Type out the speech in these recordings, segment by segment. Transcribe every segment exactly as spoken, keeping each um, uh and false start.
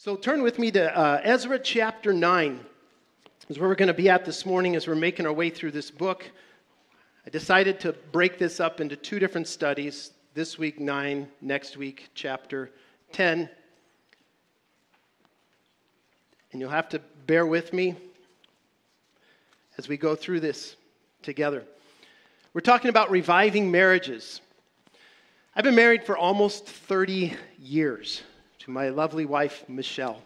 So turn with me to uh, Ezra chapter nine. Is where we're going to be at this morning as we're making our way through this book. I decided to break this up into two different studies. This week nine, next week chapter ten. And you'll have to bear with me as we go through this together. We're talking about reviving marriages. I've been married for almost thirty years to my lovely wife, Michelle.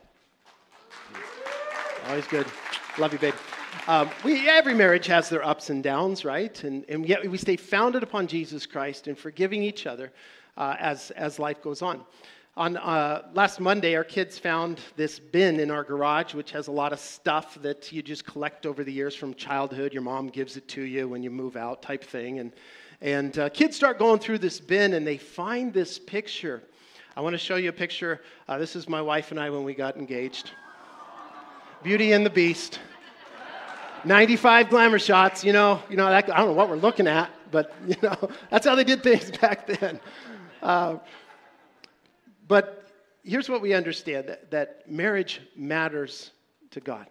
Always good. Love you, babe. Um, we, every marriage has their ups and downs, right? And, and yet we stay founded upon Jesus Christ and forgiving each other uh, as, as life goes on. On uh, last Monday, our kids found this bin in our garage, which has a lot of stuff that you just collect over the years from childhood. Your mom gives it to you when you move out type thing. And, and uh, kids start going through this bin, and they find this picture. I want to show you a picture. Uh, this is my wife and I when we got engaged. Beauty and the Beast. ninety-five glamour shots, you know. You know, that, I don't know what we're looking at, but, you know, that's how they did things back then. Uh, but here's what we understand, that, that marriage matters to God.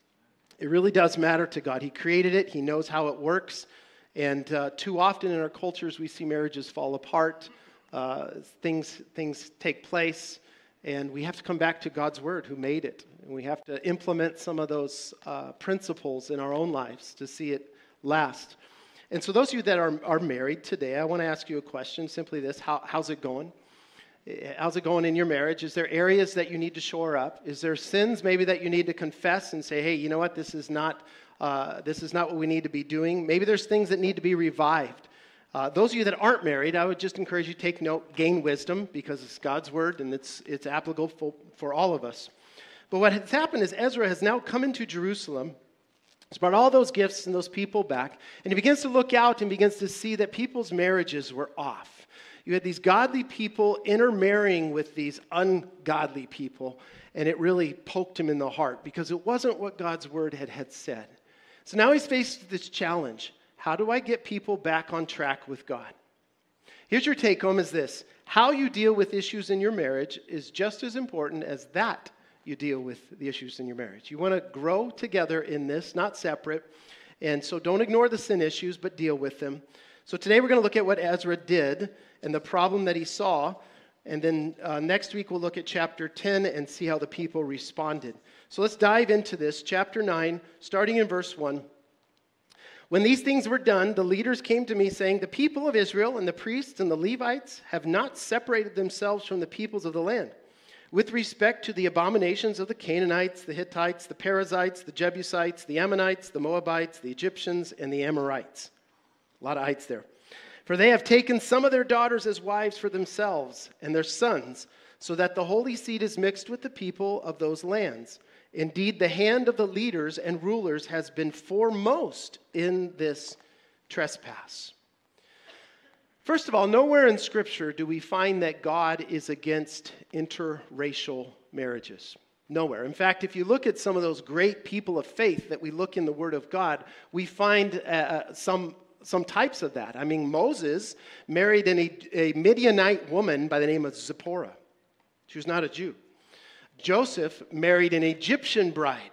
It really does matter to God. He created it. He knows how it works. And uh, too often in our cultures, we see marriages fall apart. Uh, things, things take place. And we have to come back to God's Word, who made it. And we have to implement some of those uh, principles in our own lives to see it last. And so those of you that are, are married today, I want to ask you a question, simply this: How, how's it going? How's it going in your marriage? Is there areas that you need to shore up? Is there sins maybe that you need to confess and say, hey, you know what, this is not, uh, this is not what we need to be doing? Maybe there's things that need to be revived. Uh, those of you that aren't married, I would just encourage you to take note, gain wisdom, because it's God's Word and it's it's applicable for, for all of us. But what has happened is Ezra has now come into Jerusalem. He's brought all those gifts and those people back, and he begins to look out and begins to see that people's marriages were off. You had these godly people intermarrying with these ungodly people, and it really poked him in the heart because it wasn't what God's Word had, had said. So now he's faced with this challenge. How do I get people back on track with God? Here's your take home is this: how you deal with issues in your marriage is just as important as that you deal with the issues in your marriage. You want to grow together in this, not separate. And so don't ignore the sin issues, but deal with them. So today we're going to look at what Ezra did and the problem that he saw. And then uh, next week we'll look at chapter ten and see how the people responded. So let's dive into this. Chapter nine, starting in verse one. When these things were done, the leaders came to me saying, the people of Israel and the priests and the Levites have not separated themselves from the peoples of the land with respect to the abominations of the Canaanites, the Hittites, the Perizzites, the Jebusites, the Ammonites, the Moabites, the Egyptians, and the Amorites. A lot of ites there. For they have taken some of their daughters as wives for themselves and their sons, so that the holy seed is mixed with the people of those lands. Indeed, the hand of the leaders and rulers has been foremost in this trespass. First of all, nowhere in Scripture do we find that God is against interracial marriages. Nowhere. In fact, if you look at some of those great people of faith that we look in the Word of God, we find uh, some, some types of that. I mean, Moses married an, a Midianite woman by the name of Zipporah. She was not a Jew. Joseph married an Egyptian bride.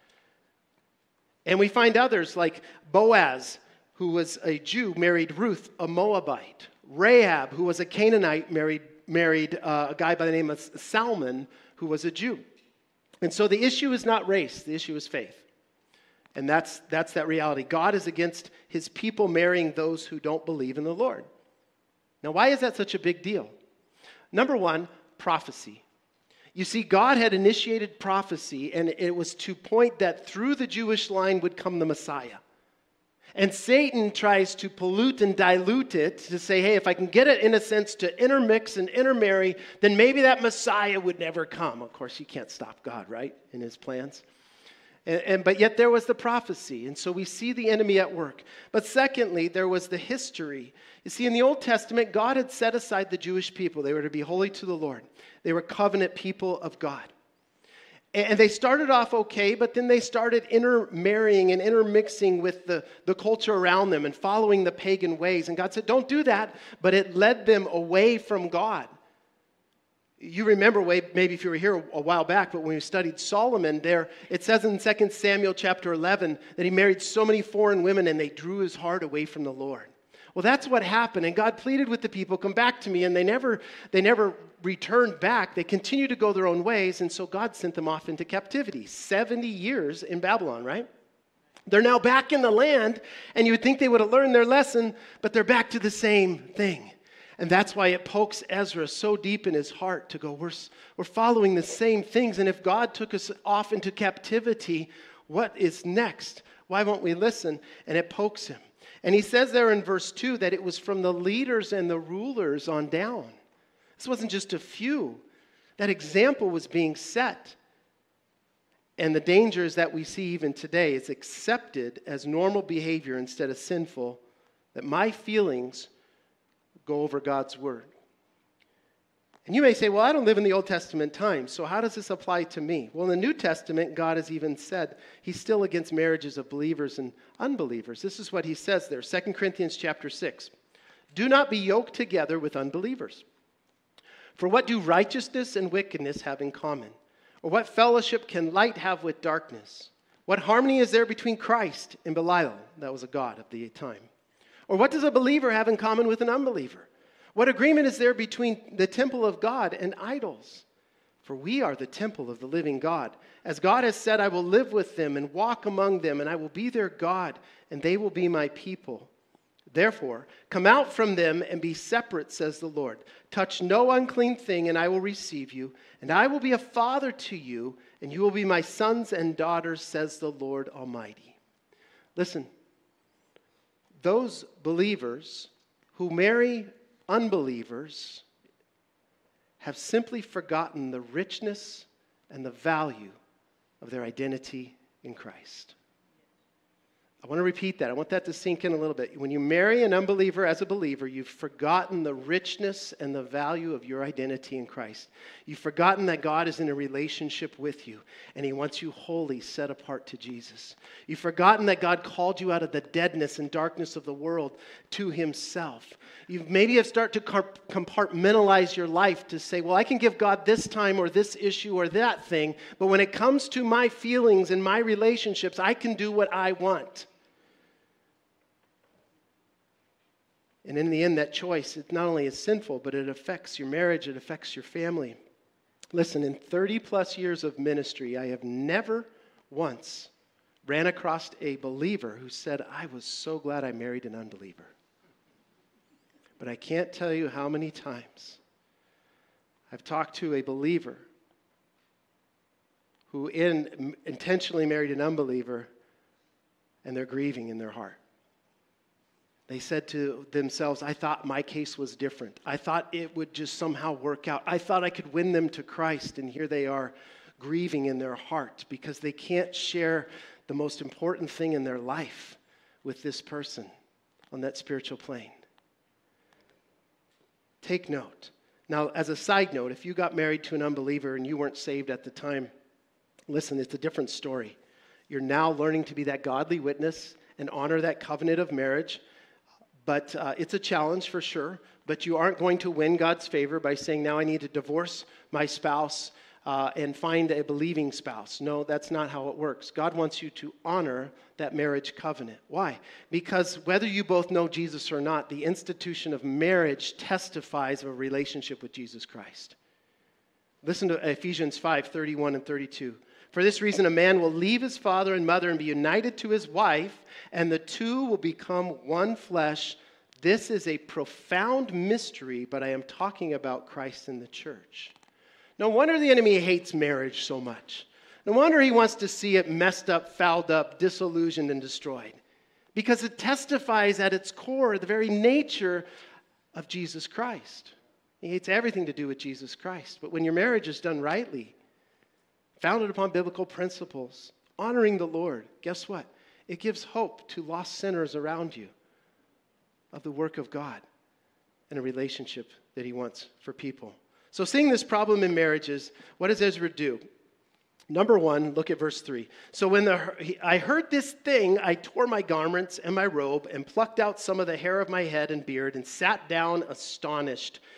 And we find others like Boaz, who was a Jew, married Ruth, a Moabite. Rahab, who was a Canaanite, married, married uh, a guy by the name of Salmon, who was a Jew. And so the issue is not race, the issue is faith. And that's, that's that reality. God is against his people marrying those who don't believe in the Lord. Now, why is that such a big deal? Number one, prophecy. You see, God had initiated prophecy, and it was to point that through the Jewish line would come the Messiah. And Satan tries to pollute and dilute it to say, hey, if I can get it in a sense to intermix and intermarry, then maybe that Messiah would never come. Of course, you can't stop God, right, in his plans. And, and but yet there was the prophecy, and so we see the enemy at work. But secondly, there was the history. You see, in the Old Testament, God had set aside the Jewish people. They were to be holy to the Lord. They were covenant people of God. And they started off okay, but then they started intermarrying and intermixing with the, the culture around them and following the pagan ways. And God said, don't do that. But it led them away from God. You remember, way maybe if you were here a while back, but when we studied Solomon there, it says in Second Samuel chapter eleven that he married so many foreign women and they drew his heart away from the Lord. Well, that's what happened, and God pleaded with the people, come back to me, and they never, they never returned back. They continued to go their own ways, and so God sent them off into captivity. seventy years in Babylon, right? They're now back in the land, and you would think they would have learned their lesson, but they're back to the same thing. And that's why it pokes Ezra so deep in his heart to go, we're, we're following the same things, and if God took us off into captivity, what is next? Why won't we listen? And it pokes him. And he says there in verse two that it was from the leaders and the rulers on down. This wasn't just a few. That example was being set. And the danger is that we see even today is accepted as normal behavior instead of sinful, that my feelings go over God's word. And you may say, well, I don't live in the Old Testament times, so how does this apply to me? Well, in the New Testament, God has even said he's still against marriages of believers and unbelievers. This is what he says there, Second Corinthians chapter six. Do not be yoked together with unbelievers. For what do righteousness and wickedness have in common? Or what fellowship can light have with darkness? What harmony is there between Christ and Belial? That was a god of the time. Or what does a believer have in common with an unbeliever? What agreement is there between the temple of God and idols? For we are the temple of the living God. As God has said, I will live with them and walk among them, and I will be their God, and they will be my people. Therefore, come out from them and be separate, says the Lord. Touch no unclean thing, and I will receive you, and I will be a father to you, and you will be my sons and daughters, says the Lord Almighty. Listen, those believers who marry unbelievers have simply forgotten the richness and the value of their identity in Christ. I want to repeat that. I want that to sink in a little bit. When you marry an unbeliever as a believer, you've forgotten the richness and the value of your identity in Christ. You've forgotten that God is in a relationship with you, and he wants you wholly set apart to Jesus. You've forgotten that God called you out of the deadness and darkness of the world to himself. You maybe have started to compartmentalize your life to say, well, I can give God this time or this issue or that thing, but when it comes to my feelings and my relationships, I can do what I want. And in the end, that choice, it not only is sinful, but it affects your marriage, it affects your family. Listen, in thirty plus years of ministry, I have never once ran across a believer who said, I was so glad I married an unbeliever. But I can't tell you how many times I've talked to a believer who in, intentionally married an unbeliever, and they're grieving in their heart. They said to themselves, I thought my case was different. I thought it would just somehow work out. I thought I could win them to Christ, and here they are grieving in their heart because they can't share the most important thing in their life with this person on that spiritual plane. Take note. Now, as a side note, if you got married to an unbeliever and you weren't saved at the time, listen, it's a different story. You're now learning to be that godly witness and honor that covenant of marriage. But uh, it's a challenge for sure. But you aren't going to win God's favor by saying, now I need to divorce my spouse uh, and find a believing spouse. No, that's not how it works. God wants you to honor that marriage covenant. Why? Because whether you both know Jesus or not, the institution of marriage testifies of a relationship with Jesus Christ. Listen to Ephesians five, thirty-one and thirty-two. For this reason, a man will leave his father and mother and be united to his wife, and the two will become one flesh. This is a profound mystery, but I am talking about Christ and the church. No wonder the enemy hates marriage so much. No wonder he wants to see it messed up, fouled up, disillusioned, and destroyed. Because it testifies at its core the very nature of Jesus Christ. He hates everything to do with Jesus Christ. But when your marriage is done rightly, founded upon biblical principles, honoring the Lord, guess what? It gives hope to lost sinners around you of the work of God and a relationship that he wants for people. So seeing this problem in marriages, what does Ezra do? Number one, look at verse three. So when the, I heard this thing, I tore my garments and my robe and plucked out some of the hair of my head and beard and sat down astonished.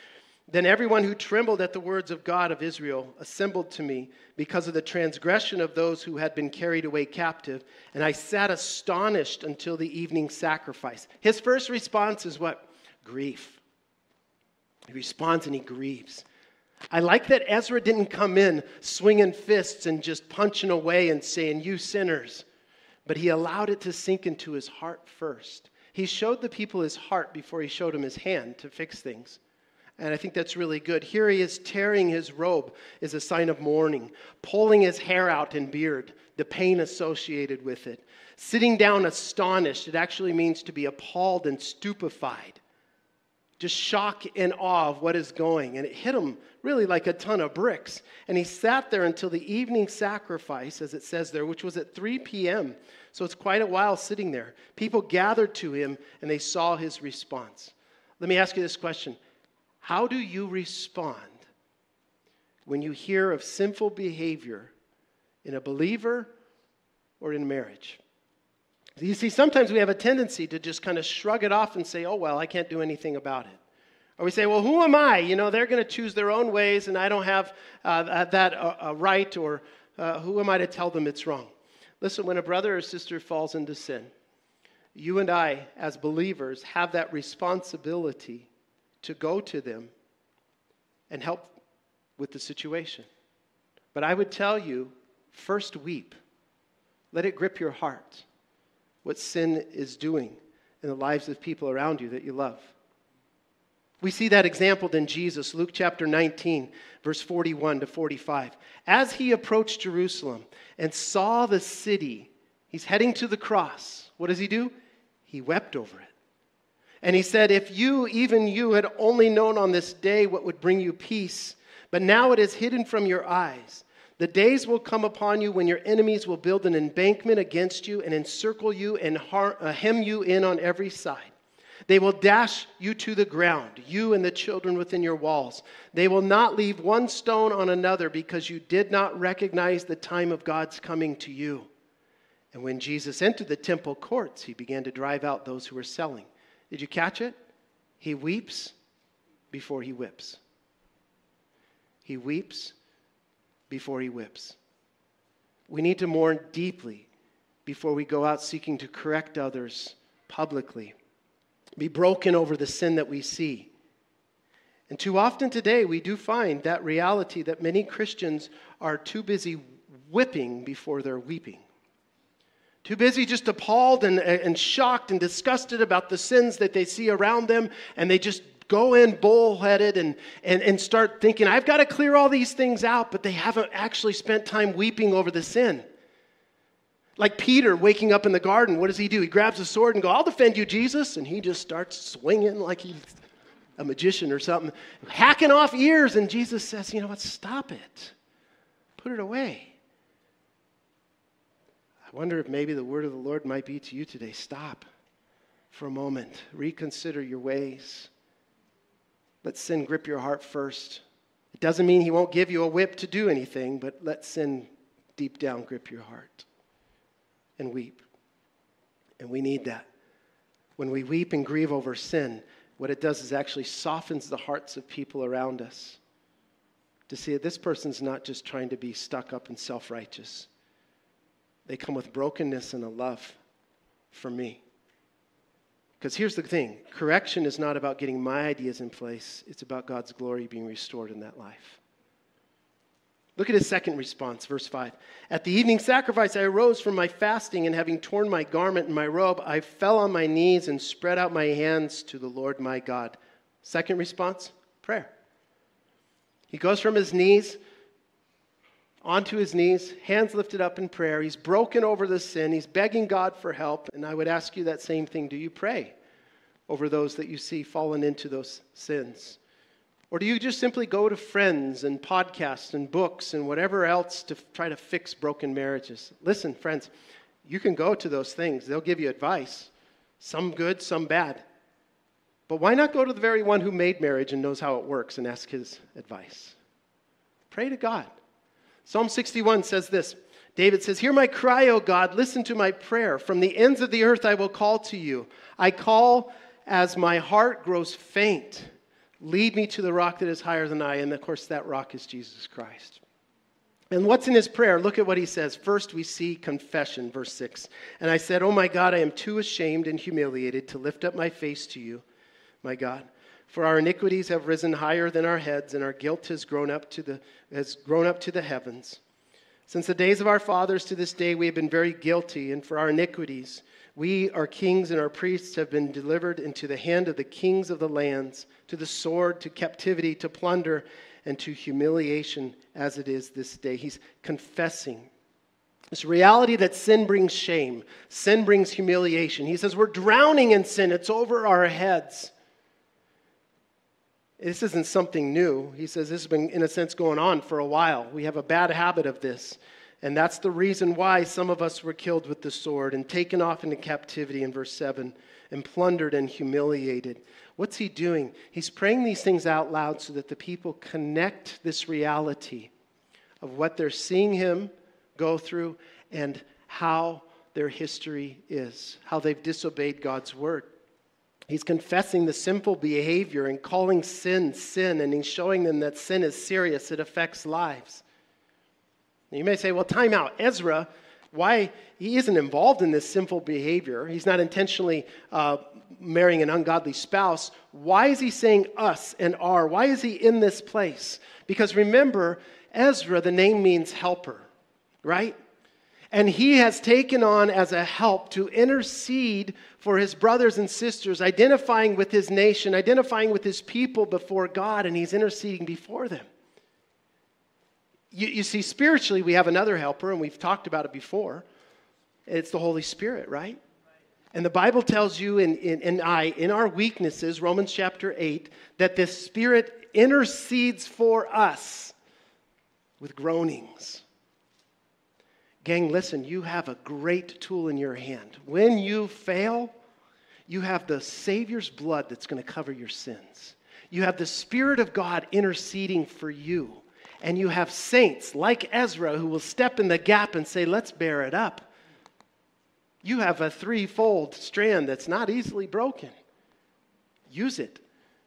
Then everyone who trembled at the words of God of Israel assembled to me because of the transgression of those who had been carried away captive, and I sat astonished until the evening sacrifice. His first response is what? Grief. He responds and he grieves. I like that Ezra didn't come in swinging fists and just punching away and saying, you sinners. But he allowed it to sink into his heart first. He showed the people his heart before he showed them his hand to fix things. And I think that's really good. Here he is tearing his robe as a sign of mourning, pulling his hair out and beard, the pain associated with it. Sitting down astonished, it actually means to be appalled and stupefied. Just shock and awe of what is going. And it hit him really like a ton of bricks. And he sat there until the evening sacrifice, as it says there, which was at three p.m. So it's quite a while sitting there. People gathered to him and they saw his response. Let me ask you this question. How do you respond when you hear of sinful behavior in a believer or in marriage? You see, sometimes we have a tendency to just kind of shrug it off and say, oh, well, I can't do anything about it. Or we say, well, who am I? You know, they're going to choose their own ways and I don't have uh, that uh, right, or uh, who am I to tell them it's wrong? Listen, when a brother or sister falls into sin, you and I, as believers, have that responsibility to go to them and help with the situation. But I would tell you, first weep. Let it grip your heart what sin is doing in the lives of people around you that you love. We see that exampled in Jesus, Luke chapter nineteen, verse forty-one to forty-five. As he approached Jerusalem and saw the city, he's heading to the cross. What does he do? He wept over it. And he said, if you, even you, had only known on this day what would bring you peace, but now it is hidden from your eyes. The days will come upon you when your enemies will build an embankment against you and encircle you and har- uh, hem you in on every side. They will dash you to the ground, you and the children within your walls. They will not leave one stone on another because you did not recognize the time of God's coming to you. And when Jesus entered the temple courts, he began to drive out those who were selling. Did you catch it? He weeps before he whips. He weeps before he whips. We need to mourn deeply before we go out seeking to correct others publicly. Be broken over the sin that we see. And too often today we do find that reality that many Christians are too busy whipping before they're weeping. Too busy just appalled and, and shocked and disgusted about the sins that they see around them, and they just go in bullheaded and, and, and start thinking, I've got to clear all these things out, but they haven't actually spent time weeping over the sin. Like Peter waking up in the garden, what does he do? He grabs a sword and goes, I'll defend you, Jesus, and he just starts swinging like he's a magician or something, hacking off ears, and Jesus says, you know what, stop it. Put it away. I wonder if maybe the word of the Lord might be to you today. Stop for a moment. Reconsider your ways. Let sin grip your heart first. It doesn't mean he won't give you a whip to do anything, but let sin deep down grip your heart and weep. And we need that. When we weep and grieve over sin, what it does is actually softens the hearts of people around us to see that this person's not just trying to be stuck up and self-righteous. They come with brokenness and a love for me. Because here's the thing. Correction is not about getting my ideas in place. It's about God's glory being restored in that life. Look at his second response, verse five. At the evening sacrifice, I arose from my fasting, and having torn my garment and my robe, I fell on my knees and spread out my hands to the Lord my God. Second response, prayer. He goes from his knees onto his knees, hands lifted up in prayer. He's broken over the sin. He's begging God for help. And I would ask you that same thing. Do you pray over those that you see fallen into those sins? Or do you just simply go to friends and podcasts and books and whatever else to try to fix broken marriages? Listen, friends, you can go to those things. They'll give you advice. Some good, some bad. But why not go to the very one who made marriage and knows how it works and ask his advice? Pray to God. Psalm sixty-one says this. David says, hear my cry, O God, listen to my prayer. From the ends of the earth I will call to you. I call as my heart grows faint. Lead me to the rock that is higher than I. And of course, that rock is Jesus Christ. And what's in his prayer? Look at what he says. First, we see confession, verse six. And I said, oh my God, I am too ashamed and humiliated to lift up my face to you, my God. For our iniquities have risen higher than our heads, and our guilt has grown up to the has grown up to the heavens. Since the days of our fathers to this day, we have been very guilty, and for our iniquities, we, our kings and our priests, have been delivered into the hand of the kings of the lands, to the sword, to captivity, to plunder, and to humiliation as it is this day. He's confessing this reality that sin brings shame. Sin brings humiliation. He says, we're drowning in sin. It's over our heads. This isn't something new. He says this has been, in a sense, going on for a while. We have a bad habit of this. And that's the reason why some of us were killed with the sword and taken off into captivity in verse seven and plundered and humiliated. What's he doing? He's praying these things out loud so that the people connect this reality of what they're seeing him go through and how their history is, how they've disobeyed God's word. He's confessing the sinful behavior and calling sin, sin, and he's showing them that sin is serious. It affects lives. You may say, well, time out. Ezra, why? He isn't involved in this sinful behavior. He's not intentionally uh, marrying an ungodly spouse. Why is he saying us and our? Why is he in this place? Because remember, Ezra, the name means helper, right? And he has taken on as a help to intercede for his brothers and sisters, identifying with his nation, identifying with his people before God, and he's interceding before them. You, you see, spiritually, we have another helper, and we've talked about it before. It's the Holy Spirit, right? And the Bible tells you in, in, in, I, in our weaknesses, Romans chapter eight, that the Spirit intercedes for us with groanings. Gang, listen, you have a great tool in your hand. When you fail, you have the Savior's blood that's going to cover your sins. You have the Spirit of God interceding for you. And you have saints like Ezra who will step in the gap and say, let's bear it up. You have a threefold strand that's not easily broken. Use it.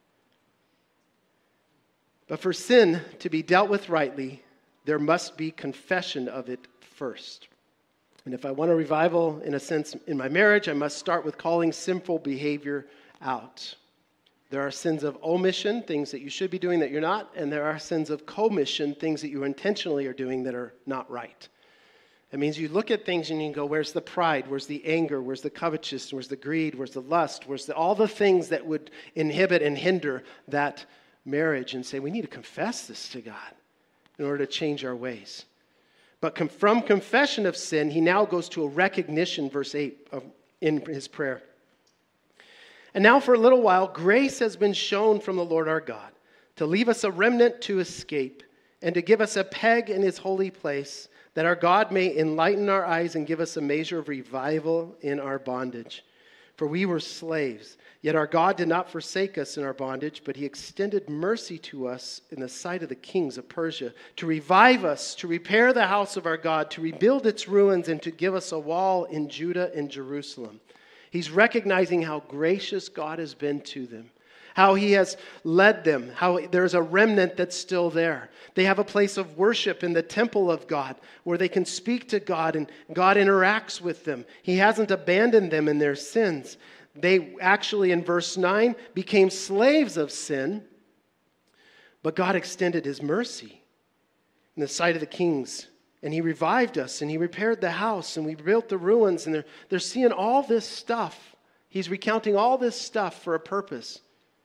But for sin to be dealt with rightly, there must be confession of it first. And if I want a revival, in a sense, in my marriage, I must start with calling sinful behavior out. There are sins of omission, things that you should be doing that you're not, and there are sins of commission, things that you intentionally are doing that are not right. It means you look at things and you go, where's the pride? Where's the anger? Where's the covetousness? Where's the greed? Where's the lust? Where's the, all the things that would inhibit and hinder that marriage? And say, we need to confess this to God in order to change our ways. But com- from confession of sin, he now goes to a recognition, verse eight, of, in his prayer. And now for a little while, grace has been shown from the Lord our God to leave us a remnant to escape and to give us a peg in his holy place, that our God may enlighten our eyes and give us a measure of revival in our bondage. For we were slaves, yet our God did not forsake us in our bondage, but he extended mercy to us in the sight of the kings of Persia, to revive us, to repair the house of our God, to rebuild its ruins, and to give us a wall in Judah and Jerusalem. He's recognizing how gracious God has been to them, how he has led them, how there's a remnant that's still there. They have a place of worship in the temple of God where they can speak to God and God interacts with them. He hasn't abandoned them in their sins. They actually, in verse nine, became slaves of sin, but God extended his mercy in the sight of the kings. And he revived us, and he repaired the house, and we built the ruins, and they're, they're seeing all this stuff. He's recounting all this stuff for a purpose.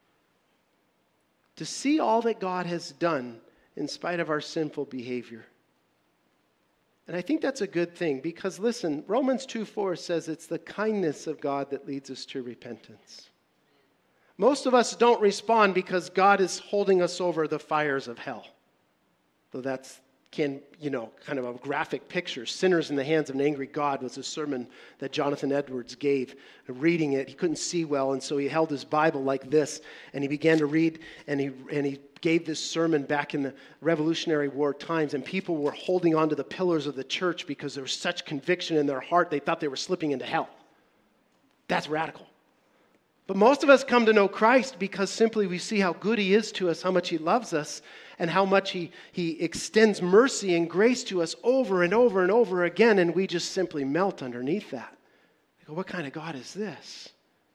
To see all that God has done in spite of our sinful behavior. And I think that's a good thing, because listen, Romans two four says it's the kindness of God that leads us to repentance. Most of us don't respond because God is holding us over the fires of hell. Though that's can, you know, kind of a graphic picture. Sinners in the Hands of an Angry God was a sermon that Jonathan Edwards gave. Reading it, he couldn't see well, and so he held his Bible like this, and he began to read, and he and he gave this sermon back in the Revolutionary War times, and people were holding on to the pillars of the church because there was such conviction in their heart, they thought they were slipping into hell. That's radical. But most of us come to know Christ because simply we see how good he is to us, how much he loves us, and how much he, he extends mercy and grace to us over and over and over again, and we just simply melt underneath that. We go, what kind of God is this?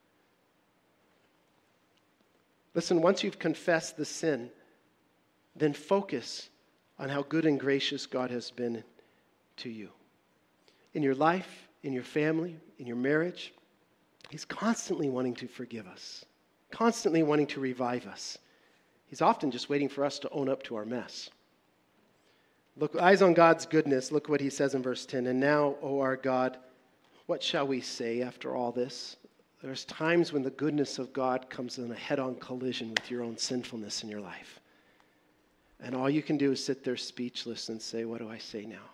Listen, once you've confessed the sin, then focus on how good and gracious God has been to you. In your life, in your family, in your marriage, he's constantly wanting to forgive us, constantly wanting to revive us. He's often just waiting for us to own up to our mess. Look, eyes on God's goodness. Look what he says in verse ten. And now, O our God, what shall we say after all this? There's times when the goodness of God comes in a head-on collision with your own sinfulness in your life. And all you can do is sit there speechless and say, what do I say now?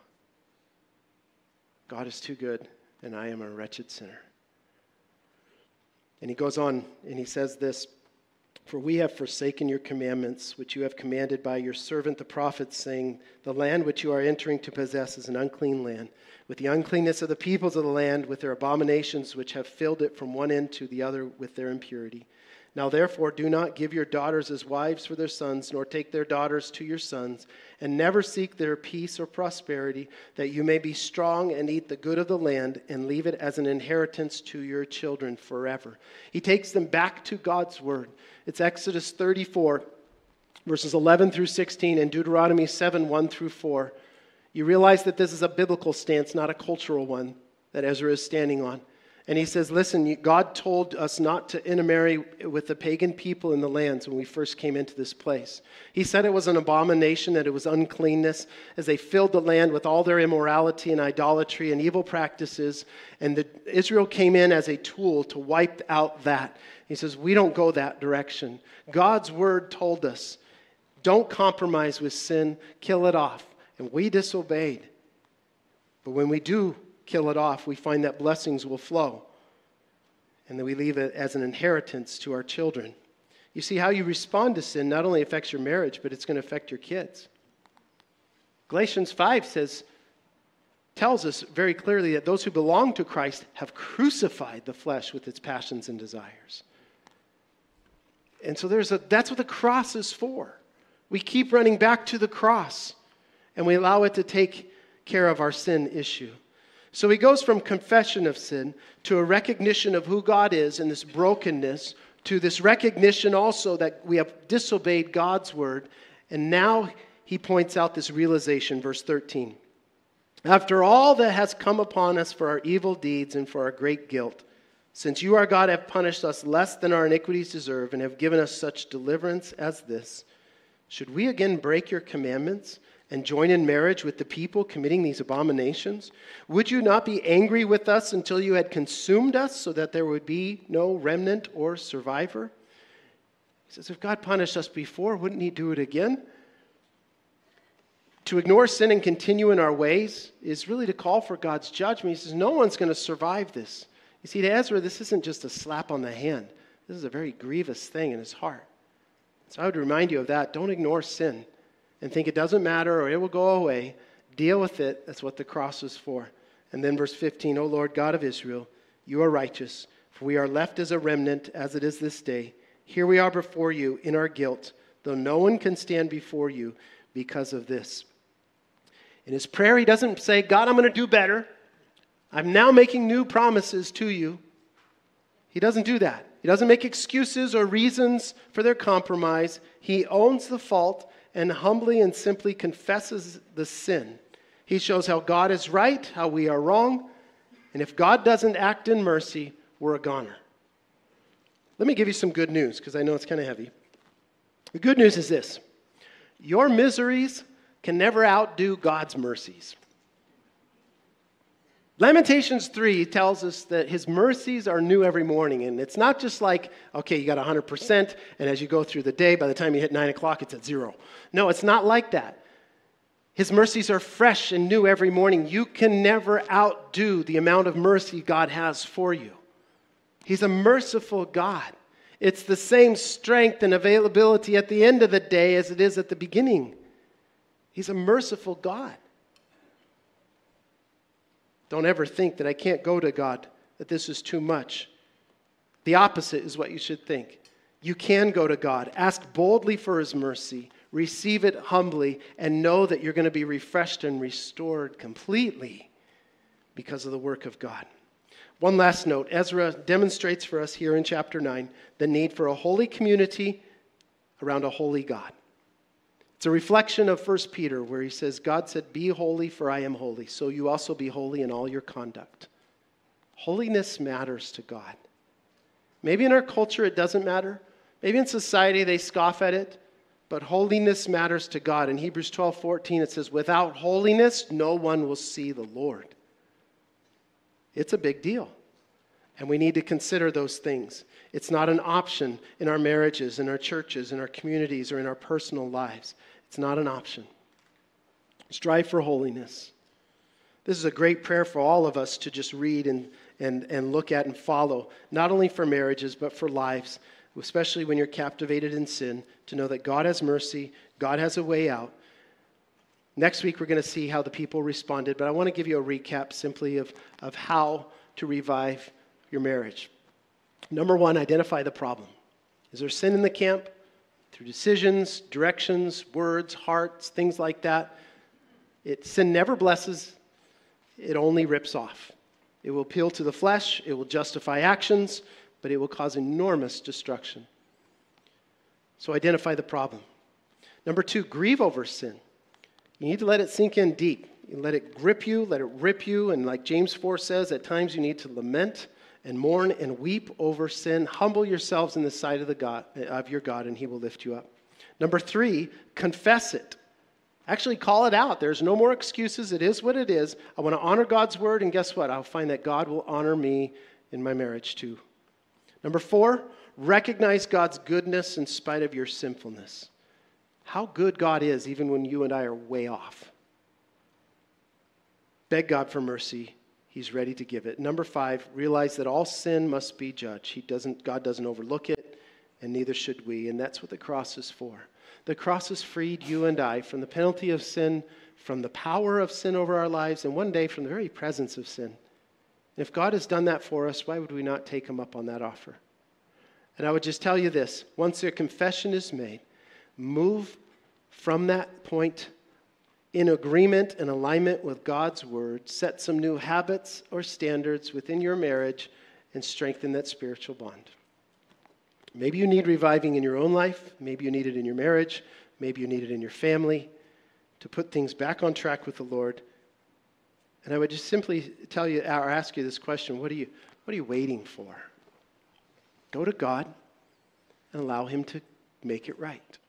God is too good, and I am a wretched sinner. And he goes on, and he says this, for we have forsaken your commandments, which you have commanded by your servant the prophets, saying, the land which you are entering to possess is an unclean land, with the uncleanness of the peoples of the land, with their abominations which have filled it from one end to the other with their impurity. Now therefore do not give your daughters as wives for their sons, nor take their daughters to your sons, and never seek their peace or prosperity, that you may be strong and eat the good of the land, and leave it as an inheritance to your children forever. He takes them back to God's word. It's Exodus thirty-four, verses eleven through sixteen, and Deuteronomy seven, one through four. You realize that this is a biblical stance, not a cultural one, that Ezra is standing on. And he says, listen, God told us not to intermarry with the pagan people in the lands when we first came into this place. He said it was an abomination, that it was uncleanness, as they filled the land with all their immorality and idolatry and evil practices. And the, Israel came in as a tool to wipe out that. He says, we don't go that direction. God's word told us, don't compromise with sin, kill it off. And we disobeyed. But when we do kill it off, we find that blessings will flow, and that we leave it as an inheritance to our children. You see, how you respond to sin not only affects your marriage, but it's going to affect your kids. Galatians five says, tells us very clearly that those who belong to Christ have crucified the flesh with its passions and desires. And so there's a, that's what the cross is for. We keep running back to the cross, and we allow it to take care of our sin issue. So he goes from confession of sin to a recognition of who God is and this brokenness, to this recognition also that we have disobeyed God's word. And now he points out this realization, verse thirteen. After all that has come upon us for our evil deeds and for our great guilt, since you, our God, have punished us less than our iniquities deserve and have given us such deliverance as this, should we again break your commandments and join in marriage with the people committing these abominations? Would you not be angry with us until you had consumed us, so that there would be no remnant or survivor? He says, if God punished us before, wouldn't he do it again? To ignore sin and continue in our ways is really to call for God's judgment. He says, no one's going to survive this. You see, to Ezra, this isn't just a slap on the hand. This is a very grievous thing in his heart. So I would remind you of that. Don't ignore sin and think it doesn't matter or it will go away. Deal with it. That's what the cross is for. And then verse fifteen, O Lord God of Israel, you are righteous, for we are left as a remnant as it is this day. Here we are before you in our guilt, though no one can stand before you because of this. In his prayer, he doesn't say, God, I'm going to do better. I'm now making new promises to you. He doesn't do that. He doesn't make excuses or reasons for their compromise. He owns the fault and humbly and simply confesses the sin. He shows how God is right, how we are wrong, and if God doesn't act in mercy, we're a goner. Let me give you some good news, because I know it's kind of heavy. The good news is this. Your miseries can never outdo God's mercies. Lamentations three tells us that his mercies are new every morning. And it's not just like, okay, you got one hundred percent, and as you go through the day, by the time you hit nine o'clock, it's at zero. No, it's not like that. His mercies are fresh and new every morning. You can never outdo the amount of mercy God has for you. He's a merciful God. It's the same strength and availability at the end of the day as it is at the beginning. He's a merciful God. Don't ever think that I can't go to God, that this is too much. The opposite is what you should think. You can go to God, ask boldly for his mercy, receive it humbly, and know that you're going to be refreshed and restored completely because of the work of God. One last note. Ezra demonstrates for us here in chapter nine the need for a holy community around a holy God. It's a reflection of First Peter where he says, God said, be holy for I am holy. So you also be holy in all your conduct. Holiness matters to God. Maybe in our culture it doesn't matter. Maybe in society they scoff at it. But holiness matters to God. In Hebrews twelve fourteen it says, without holiness no one will see the Lord. It's a big deal. And we need to consider those things. It's not an option in our marriages, in our churches, in our communities, or in our personal lives. It's not an option. Strive for holiness. This is a great prayer for all of us to just read and, and, and look at and follow, not only for marriages, but for lives, especially when you're captivated in sin, to know that God has mercy, God has a way out. Next week, we're going to see how the people responded, but I want to give you a recap simply of, of how to revive your marriage. Number one, identify the problem. Is there sin in the camp? Through decisions, directions, words, hearts, things like that. It, sin never blesses. It only rips off. It will appeal to the flesh. It will justify actions, but it will cause enormous destruction. So identify the problem. Number two, grieve over sin. You need to let it sink in deep. You let it grip you, let it rip you, and like James four says, at times you need to lament and mourn and weep over sin. Humble yourselves in the sight of the God of your God, and he will lift you up. Number three, confess it. Actually call it out. There's no more excuses. It is what it is. I want to honor God's word, and guess what? I'll find that God will honor me in my marriage too. Number four, recognize God's goodness in spite of your sinfulness. How good God is even when you and I are way off. Beg God for mercy. He's ready to give it. Number five, realize that all sin must be judged. He doesn't, God doesn't overlook it, and neither should we. And that's what the cross is for. The cross has freed you and I from the penalty of sin, from the power of sin over our lives, and one day from the very presence of sin. And if God has done that for us, why would we not take him up on that offer? And I would just tell you this. Once your confession is made, move from that point in agreement and alignment with God's word. Set some new habits or standards within your marriage and strengthen that spiritual bond. Maybe you need reviving in your own life. Maybe you need it in your marriage. Maybe you need it in your family to put things back on track with the Lord. And I would just simply tell you or ask you this question. What are you, what are you waiting for? Go to God and allow him to make it right.